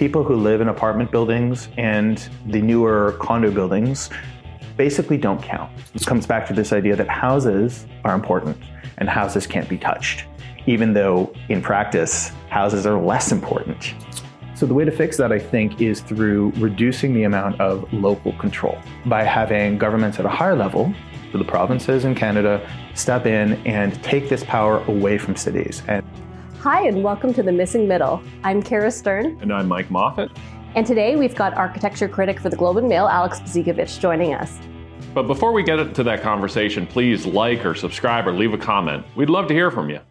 people who live in apartment buildings and the newer condo buildings basically don't count. This comes back to this idea that houses are important and houses can't be touched, even though in practice, houses are less important. So the way to fix that, I think, is through reducing the amount of local control by having governments at a higher level, so the provinces in Canada, step in and take this power away from cities. Hi, and welcome to The Missing Middle. I'm Kara Stern. And I'm Mike Moffat. And today we've got architecture critic for the Globe and Mail, Alex Bezigovich, joining us. But before we get into that conversation, please like or subscribe or leave a comment. We'd love to hear from you.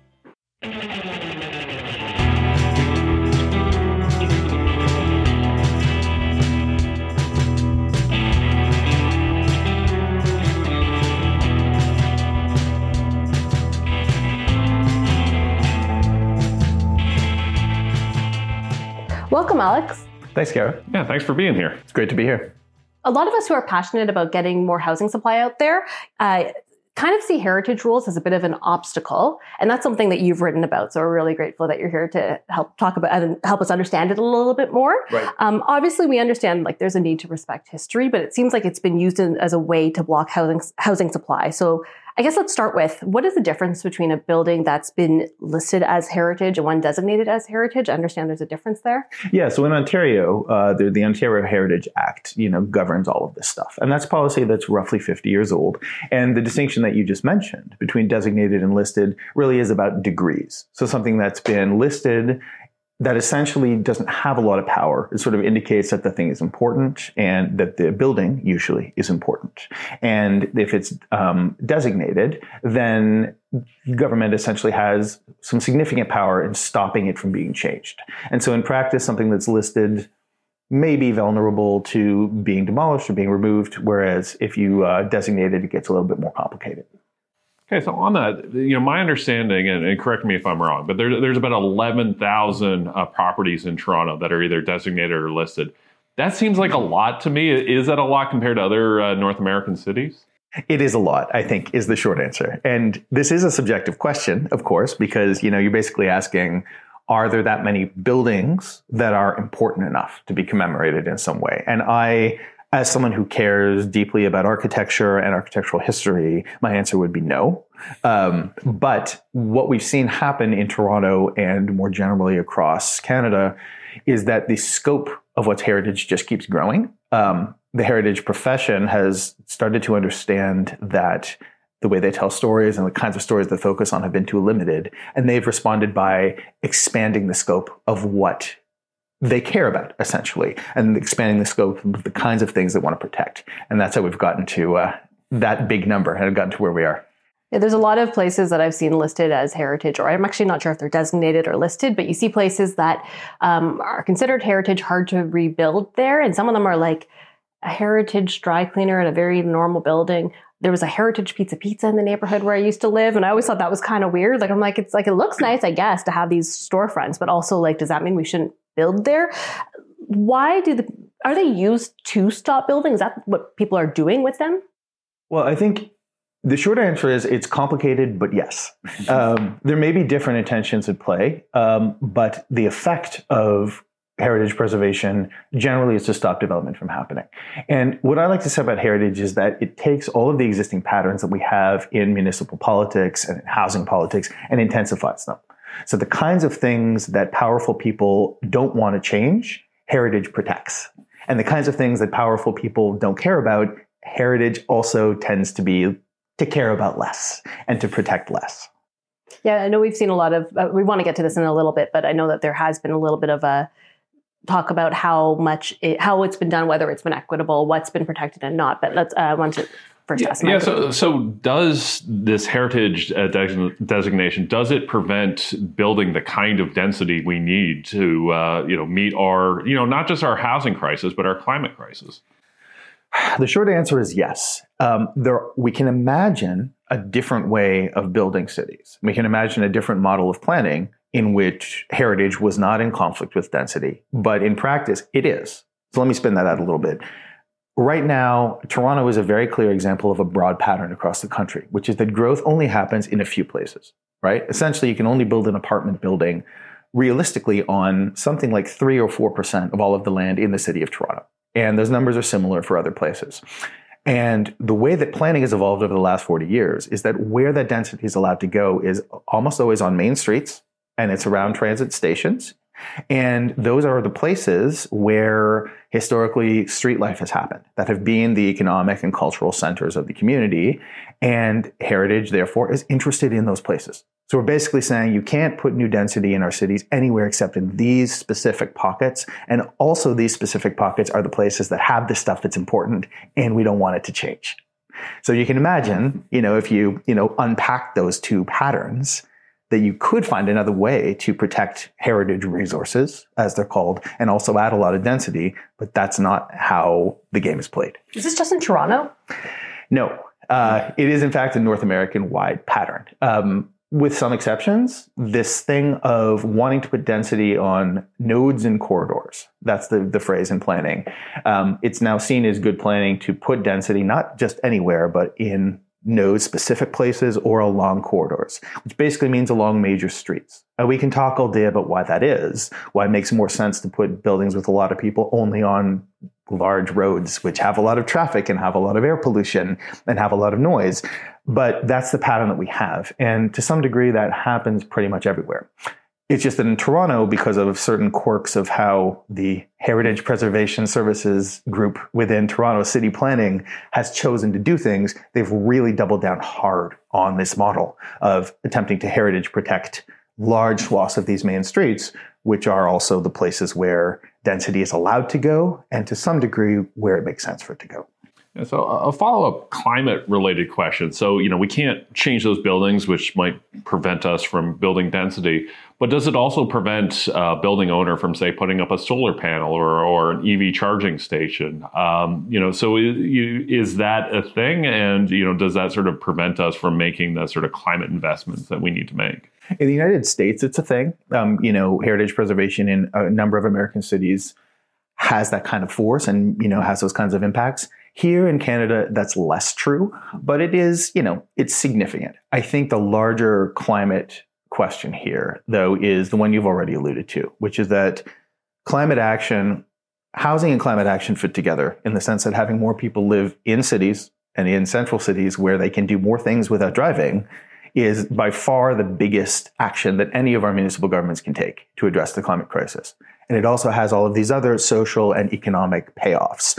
Welcome, Alex. Thanks, Kara. Yeah, thanks for being here. It's great to be here. A lot of us who are passionate about getting more housing supply out there kind of see heritage rules as a bit of an obstacle. And that's something that you've written about. So we're really grateful that you're here to help talk about and help us understand it a little bit more. Right. Obviously, we understand there's a need to respect history, but it seems like it's been used as a way to block housing supply. So I guess let's start with, what is the difference between a building that's been listed as heritage and one designated as heritage? I understand there's a difference there. Yeah, so in Ontario, the Ontario Heritage Act, governs all of this stuff. And that's policy that's roughly 50 years old. And the distinction that you just mentioned between designated and listed really is about degrees. So something that's been listed that essentially doesn't have a lot of power. It sort of indicates that the thing is important and that the building usually is important. And if it's designated, then government essentially has some significant power in stopping it from being changed. And so in practice, something that's listed may be vulnerable to being demolished or being removed, whereas if you designate it, it gets a little bit more complicated. Okay, so on that, my understanding, and correct me if I'm wrong, but there's about 11,000 properties in Toronto that are either designated or listed. That seems like a lot to me. Is that a lot compared to other North American cities? It is a lot, I think, is the short answer. And this is a subjective question, of course, because, you're basically asking, are there that many buildings that are important enough to be commemorated in some way? And as someone who cares deeply about architecture and architectural history, my answer would be no. But what we've seen happen in Toronto and more generally across Canada is that the scope of what's heritage just keeps growing. The heritage profession has started to understand that the way they tell stories and the kinds of stories they focus on have been too limited. And they've responded by expanding the scope of what they care about, essentially, and expanding the scope of the kinds of things they want to protect. And that's how we've gotten to that big number and have gotten to where we are. Yeah, there's a lot of places that I've seen listed as heritage, or I'm actually not sure if they're designated or listed, but you see places that are considered heritage, hard to rebuild there. And some of them are like a heritage dry cleaner in a very normal building. There was a heritage pizza in the neighborhood where I used to live. And I always thought that was kind of weird. It's like, it looks nice, I guess, to have these storefronts, but also does that mean we shouldn't build there? Why are they used to stop building? Is that what people are doing with them? Well, I think the short answer is it's complicated, but yes. There may be different intentions at play, but the effect of heritage preservation generally is to stop development from happening. And what I like to say about heritage is that it takes all of the existing patterns that we have in municipal politics and in housing politics and intensifies them. So the kinds of things that powerful people don't want to change, heritage protects. And the kinds of things that powerful people don't care about, heritage also tends to care about less and to protect less. Yeah, I know we've seen a lot of, we want to get to this in a little bit, but I know that there has been a little bit of a talk about how it's been done, whether it's been equitable, what's been protected and not. But let's want to first ask. Yeah. So does this heritage designation, does it prevent building the kind of density we need to meet our not just our housing crisis but our climate crisis? The short answer is yes. We can imagine a different way of building cities. We can imagine a different model of planning in which heritage was not in conflict with density, but in practice it is. So let me spin that out a little bit. Right now, Toronto is a very clear example of a broad pattern across the country, which is that growth only happens in a few places, right? Essentially, you can only build an apartment building realistically on something like 3 or 4% of all of the land in the city of Toronto. And those numbers are similar for other places. And the way that planning has evolved over the last 40 years is that where that density is allowed to go is almost always on main streets, and it's around transit stations. And those are the places where historically street life has happened, that have been the economic and cultural centers of the community. And Heritage, therefore, is interested in those places. So we're basically saying you can't put new density in our cities anywhere except in these specific pockets. And also these specific pockets are the places that have the stuff that's important, and we don't want it to change. So you can imagine, if you, unpack those two patterns, that you could find another way to protect heritage resources, as they're called, and also add a lot of density, but that's not how the game is played. Is this just in Toronto? No, it is in fact a North American-wide pattern. With some exceptions, this thing of wanting to put density on nodes and corridors, that's the phrase in planning. It's now seen as good planning to put density not just anywhere, but in node-specific places or along corridors, which basically means along major streets. And we can talk all day about why that is, why it makes more sense to put buildings with a lot of people only on large roads, which have a lot of traffic and have a lot of air pollution and have a lot of noise. But that's the pattern that we have. And to some degree, that happens pretty much everywhere. It's just that in Toronto, because of certain quirks of how the Heritage Preservation Services group within Toronto City Planning has chosen to do things, they've really doubled down hard on this model of attempting to heritage protect large swaths of these main streets, which are also the places where density is allowed to go, and to some degree where it makes sense for it to go. Yeah, so a follow-up climate-related question. So, we can't change those buildings, which might prevent us from building density. But does it also prevent a building owner from, say, putting up a solar panel or an EV charging station? So is that a thing? And, does that sort of prevent us from making the sort of climate investments that we need to make? In the United States, it's a thing. Heritage preservation in a number of American cities has that kind of force and, has those kinds of impacts. Here in Canada, that's less true, but it is, it's significant. I think the larger climate question here, though, is the one you've already alluded to, which is that climate action, housing and climate action fit together in the sense that having more people live in cities and in central cities where they can do more things without driving is by far the biggest action that any of our municipal governments can take to address the climate crisis. And it also has all of these other social and economic payoffs.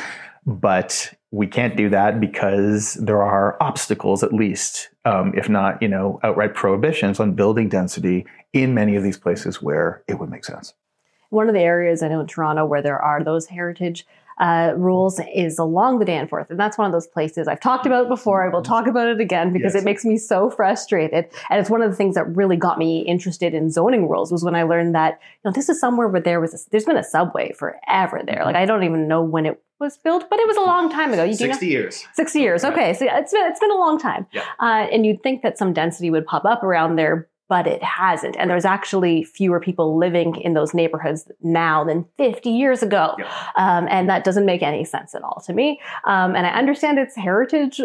But we can't do that because there are obstacles, at least, if not, outright prohibitions on building density in many of these places where it would make sense. One of the areas I know in Toronto where there are those heritage rules is along the Danforth. And that's one of those places I've talked about before. I will talk about it again because It makes me so frustrated. And it's one of the things that really got me interested in zoning rules was when I learned that, this is somewhere where there's been a subway forever there. Like, I don't even know when it was built, but it was a long time ago. 60 years. 60 years. Okay. So it's been a long time. Yeah. And you'd think that some density would pop up around there, but it hasn't. And there's actually fewer people living in those neighborhoods now than 50 years ago. Yeah. And that doesn't make any sense at all to me. And I understand it's heritage.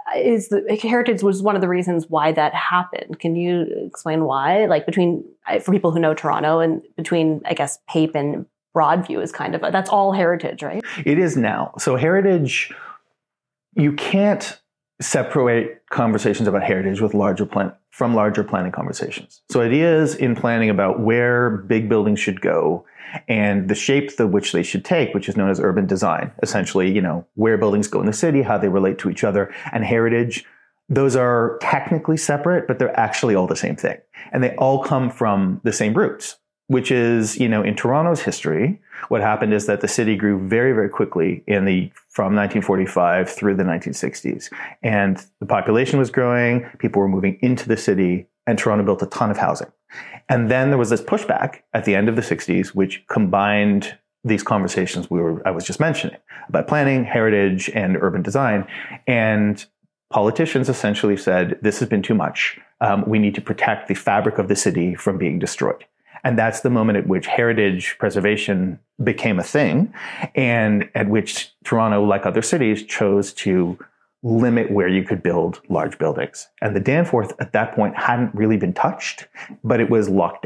Heritage was one of the reasons why that happened. Can you explain why? Like for people who know Toronto and between, I guess, Pape and Broadview is kind of, that's all heritage, right? It is now. So heritage, you can't separate conversations about heritage from larger planning conversations. So ideas in planning about where big buildings should go and the shape of which they should take, which is known as urban design, essentially, where buildings go in the city, how they relate to each other, and heritage, those are technically separate, but they're actually all the same thing. And they all come from the same roots, which is, in Toronto's history, what happened is that the city grew very, very quickly from 1945 through the 1960s. And the population was growing, people were moving into the city, and Toronto built a ton of housing. And then there was this pushback at the end of the 60s, which combined these conversations I was just mentioning about planning, heritage, and urban design. And politicians essentially said, this has been too much. We need to protect the fabric of the city from being destroyed. And that's the moment at which heritage preservation became a thing, and at which Toronto, like other cities, chose to limit where you could build large buildings. And the Danforth at that point hadn't really been touched, but it was locked down.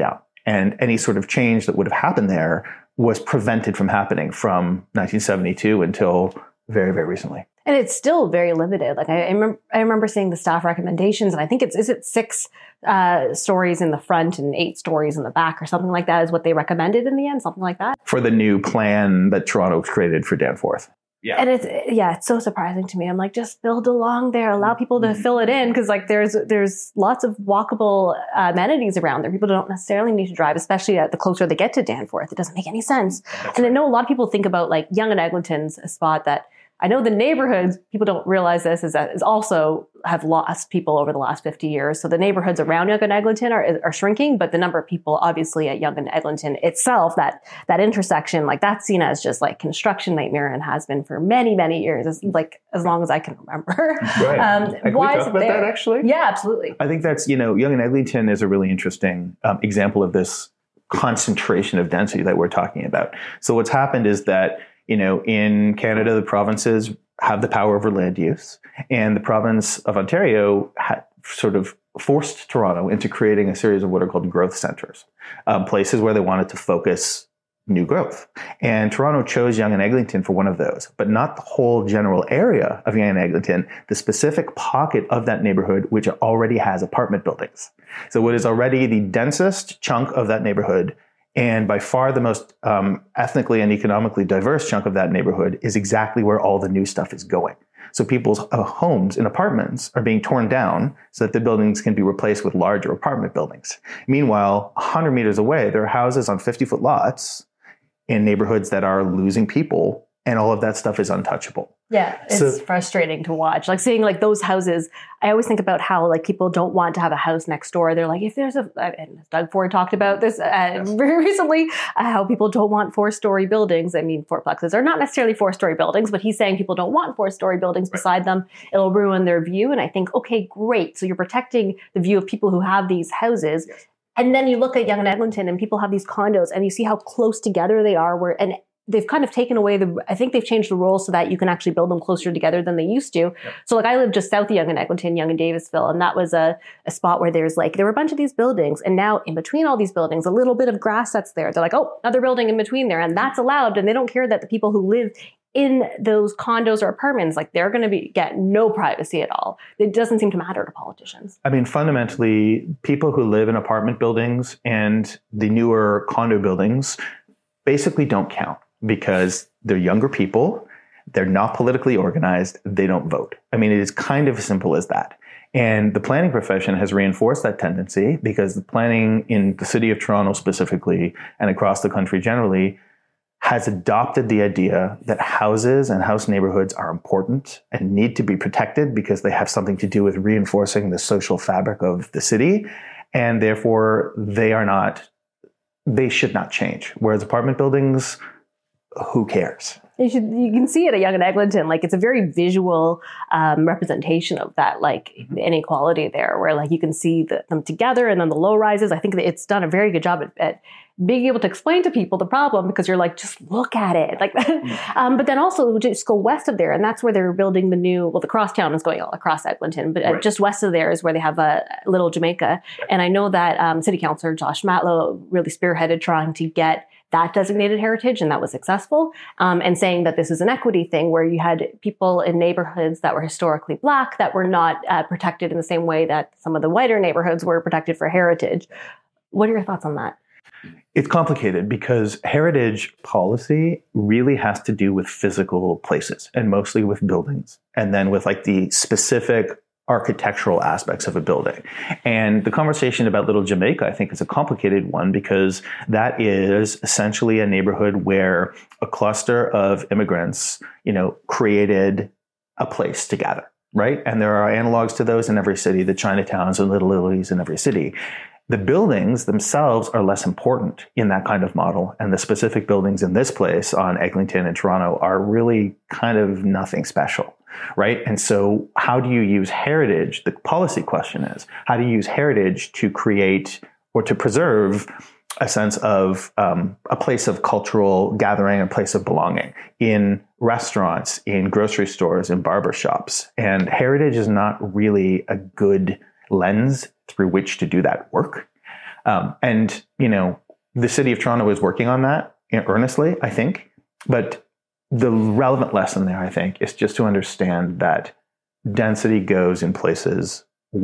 And any sort of change that would have happened there was prevented from happening from 1972 until very, very recently. And it's still very limited. Like I remember seeing the staff recommendations, and I think is it 6 stories in the front and 8 stories in the back, or something like that is what they recommended in the end, something like that. For the new plan that Toronto created for Danforth. Yeah. And it's so surprising to me. I'm like, just build along there, allow people to fill it in, because like there's lots of walkable amenities around there. People don't necessarily need to drive, especially the closer they get to Danforth. It doesn't make any sense. I know a lot of people think about like Yonge and Eglinton's a spot that I know the neighborhoods, people don't realize this, is also have lost people over the last 50 years. So the neighborhoods around Yonge and Eglinton are shrinking, but the number of people obviously at Yonge and Eglinton itself, that intersection, like that's seen as just like construction nightmare and has been for many, many years, as long as I can remember. Right. Can we talk about that actually? Yeah, absolutely. I think that's, Yonge and Eglinton is a really interesting example of this concentration of density that we're talking about. So what's happened is that in Canada, the provinces have the power over land use, and the province of Ontario had sort of forced Toronto into creating a series of what are called growth centers, places where they wanted to focus new growth. And Toronto chose Yonge and Eglinton for one of those, but not the whole general area of Yonge and Eglinton, the specific pocket of that neighborhood, which already has apartment buildings. So what is already the densest chunk of that neighborhood, and by far the most ethnically and economically diverse chunk of that neighborhood, is exactly where all the new stuff is going. So people's homes and apartments are being torn down so that the buildings can be replaced with larger apartment buildings. Meanwhile, 100 meters away, there are houses on 50-foot lots in neighborhoods that are losing people, and all of that stuff is untouchable. Yeah, it's frustrating to watch. Like seeing like those houses, I always think about how like people don't want to have a house next door. They're like, if there's and Doug Ford talked about this very recently, how people don't want 4-story buildings. I mean, fourplexes are not necessarily 4-story buildings, but he's saying people don't want 4-story buildings beside them. It'll ruin their view. And I think, okay, great. So you're protecting the view of people who have these houses. Yes. And then you look at Yonge and Eglinton and people have these condos and you see how close together they are, and they've kind of taken away I think they've changed the rules so that you can actually build them closer together than they used to. Yep. So like I live just south of Yonge and Eglinton, Yonge and Davisville, and that was a spot where there were a bunch of these buildings, and now in between all these buildings, a little bit of grass that's there. They're like, oh, another building in between there, and that's allowed, and they don't care that the people who live in those condos or apartments, like they're going to get no privacy at all. It doesn't seem to matter to politicians. I mean, fundamentally, people who live in apartment buildings and the newer condo buildings basically don't count, because they're younger people, they're not politically organized, they don't vote. I mean, it is kind of as simple as that. And the planning profession has reinforced that tendency, because the planning in the city of Toronto specifically and across the country generally has adopted the idea that houses and house neighborhoods are important and need to be protected because they have something to do with reinforcing the social fabric of the city. And therefore, they should not change. Whereas apartment buildings, who cares? You can see it at Yonge and Eglinton. Like it's a very visual representation of that, like inequality there, where like you can see them together, and then the low rises. I think that it's done a very good job at being able to explain to people the problem, because you're like, just look at it, like that. But then also just go west of there, and that's where they're building the crosstown is going all across Eglinton, but right. Just west of there is where they have a Little Jamaica. And I know that City Councillor Josh Matlow really spearheaded trying to get that designated heritage, and that was successful, and saying that this is an equity thing where you had people in neighborhoods that were historically Black that were not protected in the same way that some of the whiter neighborhoods were protected for heritage. What are your thoughts on that? It's complicated because heritage policy really has to do with physical places, and mostly with buildings, and then with like the specific architectural aspects of a building. And the conversation about Little Jamaica, I think, is a complicated one, because that is essentially a neighborhood where a cluster of immigrants, created a place to gather, right? And there are analogs to those in every city, the Chinatowns and Little Italies in every city. The buildings themselves are less important in that kind of model. And the specific buildings in this place on Eglinton and Toronto are really kind of nothing special, right? And so how do you use heritage? The policy question is, how do you use heritage to create or to preserve a sense of a place of cultural gathering, a place of belonging in restaurants, in grocery stores, in barbershops? And heritage is not really a good lens through which to do that work. And, the city of Toronto is working on that earnestly, I think. But the relevant lesson there, I think, is just to understand that density goes in places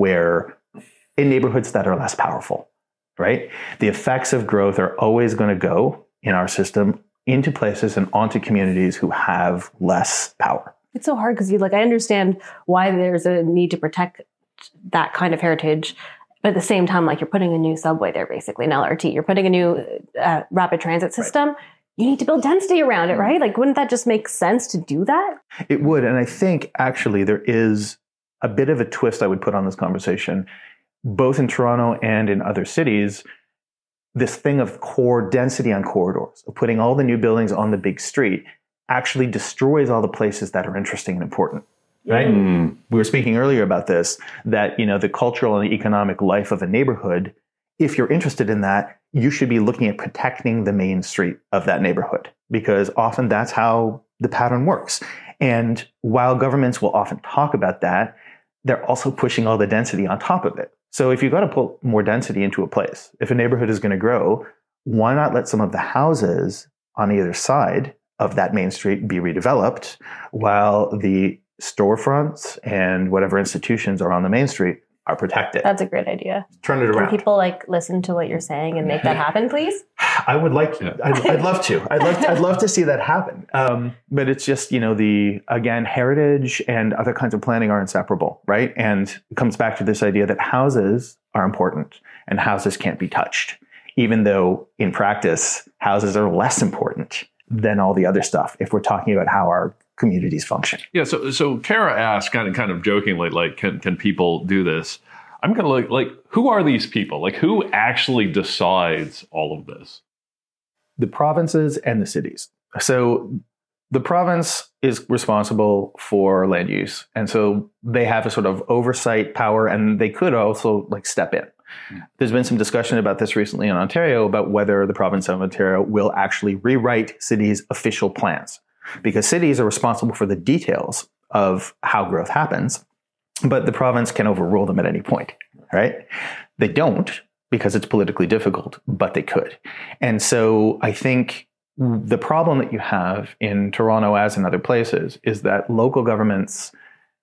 in neighborhoods that are less powerful, right? The effects of growth are always going to go in our system into places and onto communities who have less power. It's so hard because I understand why there's a need to protect that kind of heritage. But at the same time, you're putting a new subway there, basically, an LRT. You're putting a new rapid transit system. Right. You need to build density around it, right? Wouldn't that just make sense to do that? It would. And I think actually there is a bit of a twist I would put on this conversation, both in Toronto and in other cities. This thing of core density on corridors, of putting all the new buildings on the big street, actually destroys all the places that are interesting and important. Right? We were speaking earlier about this, that, the cultural and economic life of a neighborhood, if you're interested in that, you should be looking at protecting the main street of that neighborhood, because often that's how the pattern works. And while governments will often talk about that, they're also pushing all the density on top of it. So if you've got to put more density into a place, if a neighborhood is going to grow, why not let some of the houses on either side of that main street be redeveloped while the storefronts and whatever institutions are on the main street are protected? That's a great idea. Turn it around. Can people listen to what you're saying and make that happen, please? I would like to. I'd love to. I'd love to see that happen. But it's just, again, heritage and other kinds of planning are inseparable, right? And it comes back to this idea that houses are important and houses can't be touched, even though in practice, houses are less important than all the other stuff if we're talking about how our communities function. Yeah. So Kara asked kind of jokingly, can people do this? I'm going to look who are these people? Who actually decides all of this? The provinces and the cities. So the province is responsible for land use. And so they have a sort of oversight power, and they could also step in. There's been some discussion about this recently in Ontario about whether the province of Ontario will actually rewrite cities' official plans, because cities are responsible for the details of how growth happens, but the province can overrule them at any point, right? They don't, because it's politically difficult, but they could. And so I think the problem that you have in Toronto, as in other places, is that local governments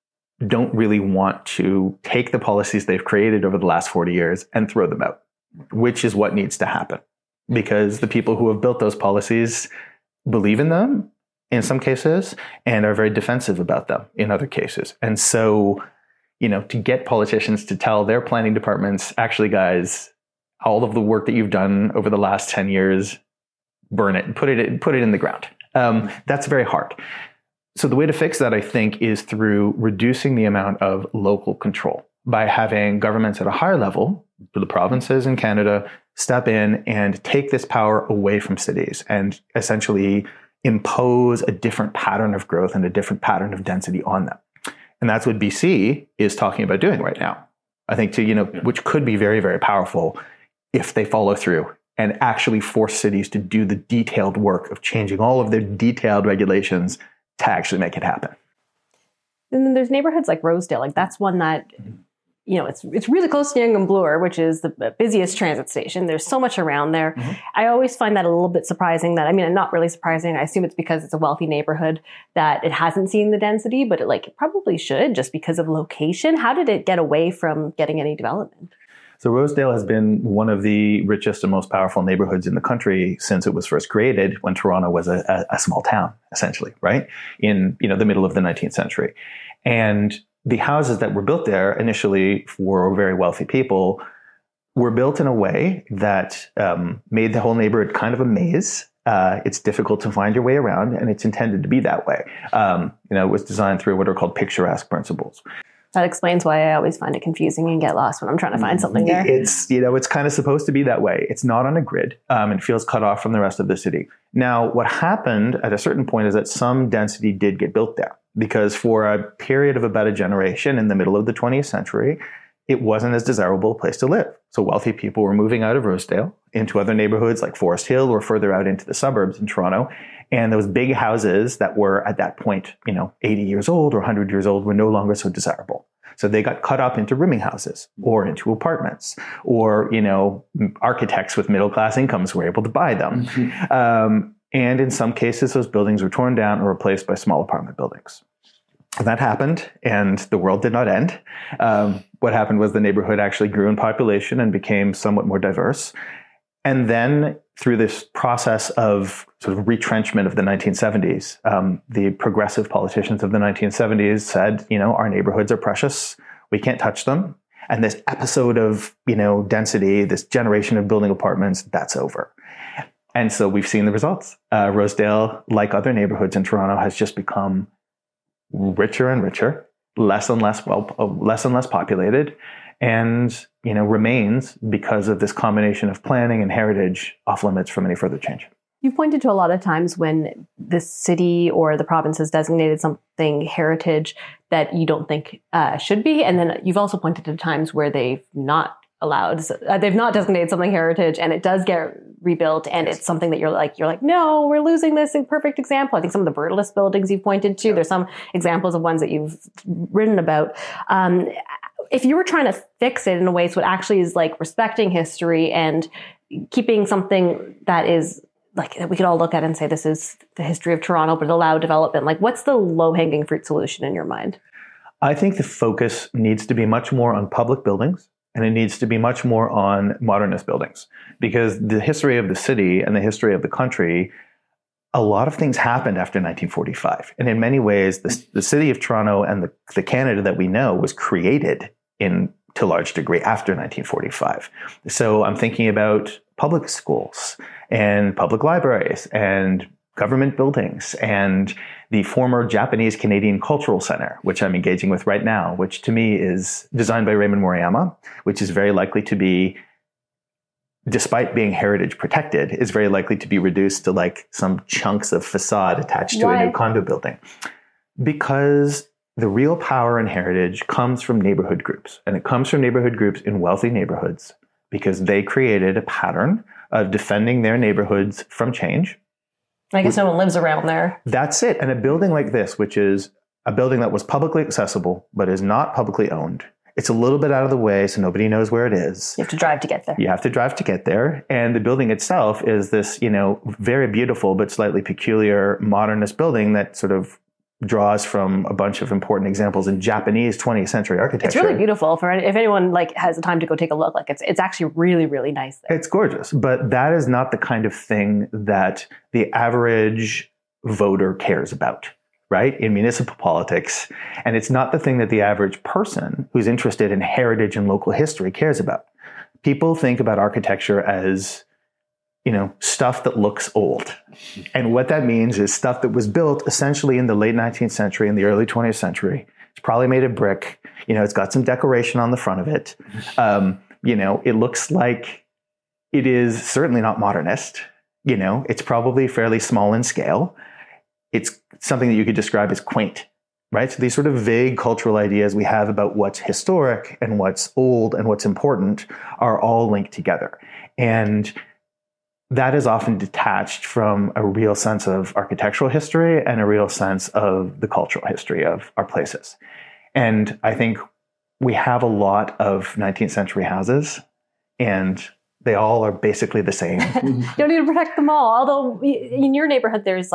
don't really want to take the policies they've created over the last 40 years and throw them out, which is what needs to happen, because the people who have built those policies believe in them in some cases and are very defensive about them in other cases. And so, to get politicians to tell their planning departments, actually, guys, all of the work that you've done over the last 10 years, burn it and put it in the ground. That's very hard. So the way to fix that, I think, is through reducing the amount of local control by having governments at a higher level, the provinces in Canada, step in and take this power away from cities and essentially impose a different pattern of growth and a different pattern of density on them. And that's what BC is talking about doing right now. I think which could be very, very powerful if they follow through and actually force cities to do the detailed work of changing all of their detailed regulations to actually make it happen. And then there's neighborhoods like Rosedale. That's one that, it's really close to Yonge and Bloor, which is the busiest transit station. There's so much around there. Mm-hmm. I always find that a little bit surprising not really surprising. I assume it's because it's a wealthy neighborhood that it hasn't seen the density, but it probably should, just because of location. How did it get away from getting any development? So Rosedale has been one of the richest and most powerful neighborhoods in the country since it was first created, when Toronto was a small town, essentially, right? In the middle of the 19th century. And the houses that were built there initially for very wealthy people were built in a way that made the whole neighborhood kind of a maze. It's difficult to find your way around, and it's intended to be that way. It was designed through what are called picturesque principles. That explains why I always find it confusing and get lost when I'm trying to find something there. It's kind of supposed to be that way. It's not on a grid. It feels cut off from the rest of the city. Now, what happened at a certain point is that some density did get built there, because for a period of about a generation in the middle of the 20th century, it wasn't as desirable a place to live. So wealthy people were moving out of Rosedale into other neighborhoods like Forest Hill or further out into the suburbs in Toronto. And those big houses that were at that point, 80 years old or 100 years old were no longer so desirable. So they got cut up into rooming houses or into apartments, or, architects with middle class incomes were able to buy them. And in some cases, those buildings were torn down or replaced by small apartment buildings. And that happened, and the world did not end. What happened was the neighborhood actually grew in population and became somewhat more diverse. And then through this process of sort of retrenchment of the 1970s, the progressive politicians of the 1970s said, our neighborhoods are precious. We can't touch them. And this episode of, density, this generation of building apartments, that's over. And so we've seen the results. Rosedale, like other neighborhoods in Toronto, has just become richer and richer, less and less populated, and remains, because of this combination of planning and heritage, off limits from any further change. You've pointed to a lot of times when the city or the province has designated something heritage that you don't think should be, and then you've also pointed to times where they've not designated something heritage, and it does get rebuilt, and it's something that you're like, no, we're losing this perfect example. I think some of the Brutalist buildings you've pointed to, there's some examples of ones that you've written about. If you were trying to fix it in a way so it actually is like respecting history and keeping something that is like that we could all look at and say this is the history of Toronto, but allow development, like what's the low-hanging fruit solution in your mind? I think the focus needs to be much more on public buildings. And it needs to be much more on modernist buildings, because the history of the city and the history of the country, a lot of things happened after 1945. And in many ways, the city of Toronto and the Canada that we know was created to a large degree after 1945. So I'm thinking about public schools and public libraries and government buildings and the former Japanese Canadian Cultural Center, which I'm engaging with right now, which to me is designed by Raymond Moriyama, which is very likely to be, despite being heritage protected, is very likely to be reduced to like some chunks of facade attached to a new condo building. Because the real power in heritage comes from neighborhood groups, and it comes from neighborhood groups in wealthy neighborhoods because they created a pattern of defending their neighborhoods from change. I guess no one lives around there. That's it. And a building like this, which is a building that was publicly accessible, but is not publicly owned. It's a little bit out of the way, so nobody knows where it is. You have to drive to get there. You have to drive to get there. And the building itself is this, very beautiful, but slightly peculiar modernist building that sort of draws from a bunch of important examples in Japanese 20th century architecture. It's really beautiful. If anyone has the time to go take a look, it's actually really, really nice there. It's gorgeous, but that is not the kind of thing that the average voter cares about, right? In municipal politics. And it's not the thing that the average person who's interested in heritage and local history cares about. People think about architecture as stuff that looks old. And what that means is stuff that was built essentially in the late 19th century and the early 20th century. It's probably made of brick. It's got some decoration on the front of it. It looks like it is certainly not modernist. It's probably fairly small in scale. It's something that you could describe as quaint, right? So these sort of vague cultural ideas we have about what's historic and what's old and what's important are all linked together. And that is often detached from a real sense of architectural history and a real sense of the cultural history of our places. And I think we have a lot of 19th century houses, and they all are basically the same. You don't need to protect them all. Although in your neighborhood, there's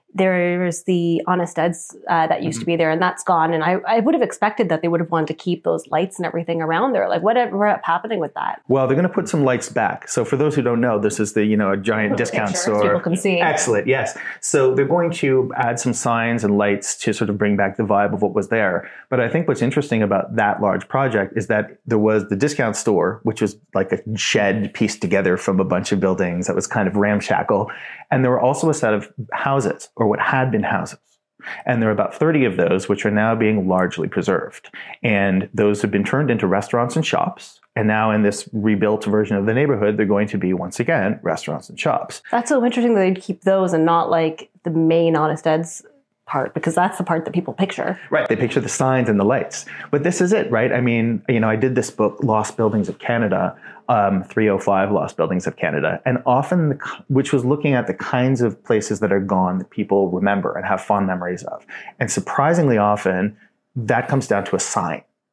the Honest Ed's that used to be there, and that's gone. And I would have expected that they would have wanted to keep those lights and everything around there. Like, what's happening with that? Well, they're going to put some lights back. So for those who don't know, this is a giant discount store. People can see. Excellent, yes. So they're going to add some signs and lights to sort of bring back the vibe of what was there. But I think what's interesting about that large project is that there was the discount store, which was like a shed pieced together from a bunch of buildings that was kind of ramshackle. And there were also a set of houses, or what had been houses. And there are about 30 of those, which are now being largely preserved. And those have been turned into restaurants and shops. And now in this rebuilt version of the neighborhood, they're going to be, once again, restaurants and shops. That's so interesting that they'd keep those and not like the main Honest Ed's part, because that's the part that people picture. Right. They picture the signs and the lights. But this is it, right? I mean, I did this book, Lost Buildings of Canada, 305 Lost Buildings of Canada, and often, which was looking at the kinds of places that are gone that people remember and have fond memories of. And surprisingly often, that comes down to a sign.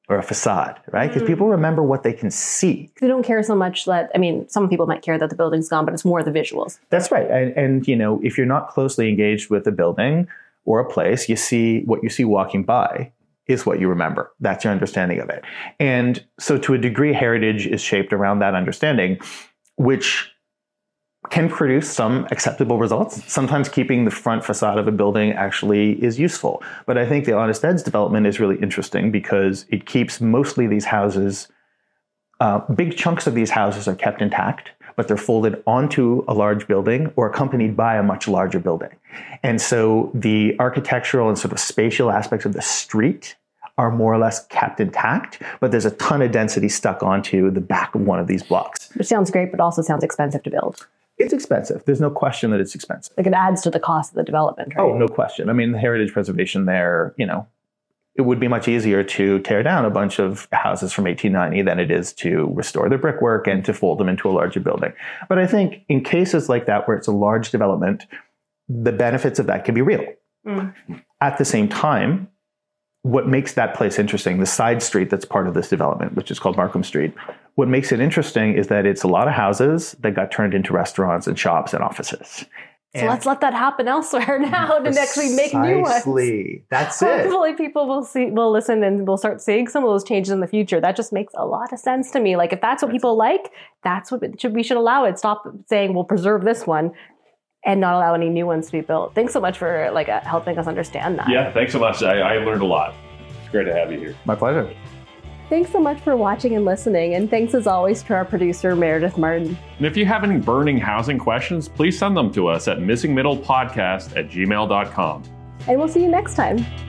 or a facade, right? Because people remember what they can see. They don't care so much that, some people might care that the building's gone, but it's more the visuals. That's right. And if you're not closely engaged with a building or a place, what you see walking by is what you remember. That's your understanding of it. And so to a degree, heritage is shaped around that understanding, which can produce some acceptable results. Sometimes keeping the front facade of a building actually is useful. But I think the Honest Ed's development is really interesting because it keeps mostly these houses, big chunks of these houses are kept intact, but they're folded onto a large building or accompanied by a much larger building. And so the architectural and sort of spatial aspects of the street are more or less kept intact, but there's a ton of density stuck onto the back of one of these blocks. Which sounds great, but also sounds expensive to build. It's expensive. There's no question that it's expensive. Like it adds to the cost of the development, right? Oh, no question. The heritage preservation there, it would be much easier to tear down a bunch of houses from 1890 than it is to restore the brickwork and to fold them into a larger building. But I think in cases like that, where it's a large development, the benefits of that can be real. At the same time, what makes that place interesting, the side street that's part of this development, which is called Markham Street, what makes it interesting is that it's a lot of houses that got turned into restaurants and shops and offices. So let's let that happen elsewhere now to actually make new ones. Precisely. That's it. Hopefully people will listen and will start seeing some of those changes in the future. That just makes a lot of sense to me. Like if that's what people like, that's what we should allow it. Stop saying we'll preserve this one and not allow any new ones to be built. Thanks so much for helping us understand that. Yeah, thanks so much. I learned a lot. It's great to have you here. My pleasure. Thanks so much for watching and listening. And thanks as always to our producer, Meredith Martin. And if you have any burning housing questions, please send them to us at missingmiddlepodcast@gmail.com. And we'll see you next time.